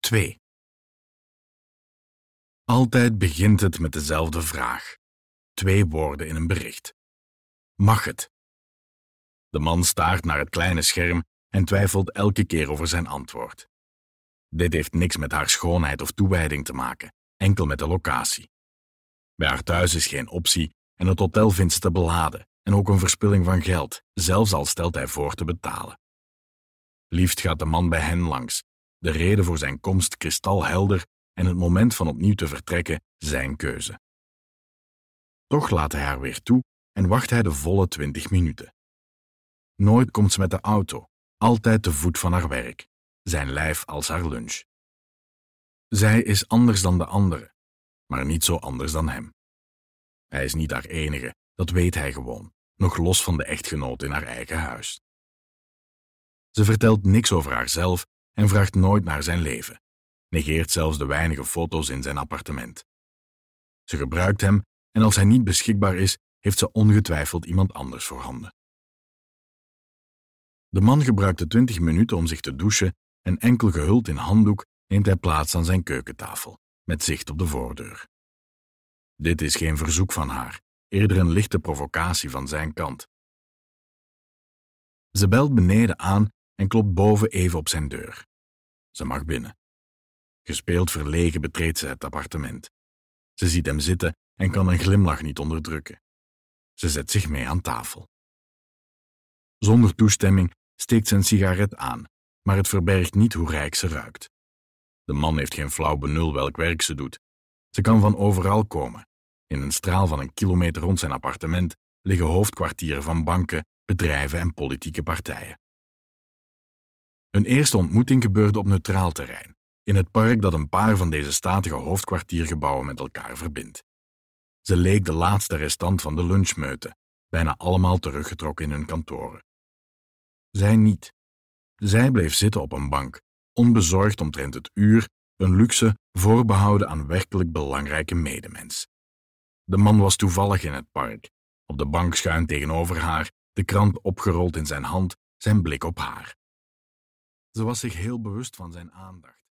2. Altijd begint het met dezelfde vraag. 2 woorden in een bericht. Mag het? De man staart naar het kleine scherm en twijfelt elke keer over zijn antwoord. Dit heeft niks met haar schoonheid of toewijding te maken, enkel met de locatie. Bij haar thuis is geen optie en het hotel vindt ze te beladen en ook een verspilling van geld, zelfs al stelt hij voor te betalen. Liefst gaat de man bij hen langs, de reden voor zijn komst kristalhelder en het moment van opnieuw te vertrekken zijn keuze. Toch laat hij haar weer toe en wacht hij de volle 20 minuten. Nooit komt ze met de auto, altijd te voet van haar werk, zijn lijf als haar lunch. Zij is anders dan de anderen, maar niet zo anders dan hem. Hij is niet haar enige, dat weet hij gewoon, nog los van de echtgenoot in haar eigen huis. Ze vertelt niks over haarzelf en vraagt nooit naar zijn leven, negeert zelfs de weinige foto's in zijn appartement. Ze gebruikt hem en als hij niet beschikbaar is, heeft ze ongetwijfeld iemand anders voorhanden. De man gebruikt de 20 minuten om zich te douchen en enkel gehuld in handdoek neemt hij plaats aan zijn keukentafel, met zicht op de voordeur. Dit is geen verzoek van haar, eerder een lichte provocatie van zijn kant. Ze belt beneden aan en klopt boven even op zijn deur. Ze mag binnen. Gespeeld verlegen betreedt ze het appartement. Ze ziet hem zitten en kan een glimlach niet onderdrukken. Ze zet zich mee aan tafel. Zonder toestemming steekt ze een sigaret aan, maar het verbergt niet hoe rijk ze ruikt. De man heeft geen flauw benul welk werk ze doet. Ze kan van overal komen. In een straal van 1 kilometer rond zijn appartement liggen hoofdkwartieren van banken, bedrijven en politieke partijen. Een eerste ontmoeting gebeurde op neutraal terrein, in het park dat een paar van deze statige hoofdkwartiergebouwen met elkaar verbindt. Ze leek de laatste restant van de lunchmeute, bijna allemaal teruggetrokken in hun kantoren. Zij niet. Zij bleef zitten op een bank, onbezorgd omtrent het uur, een luxe voorbehouden aan werkelijk belangrijke medemens. De man was toevallig in het park, op de bank schuin tegenover haar, de krant opgerold in zijn hand, zijn blik op haar. Ze was zich heel bewust van zijn aandacht.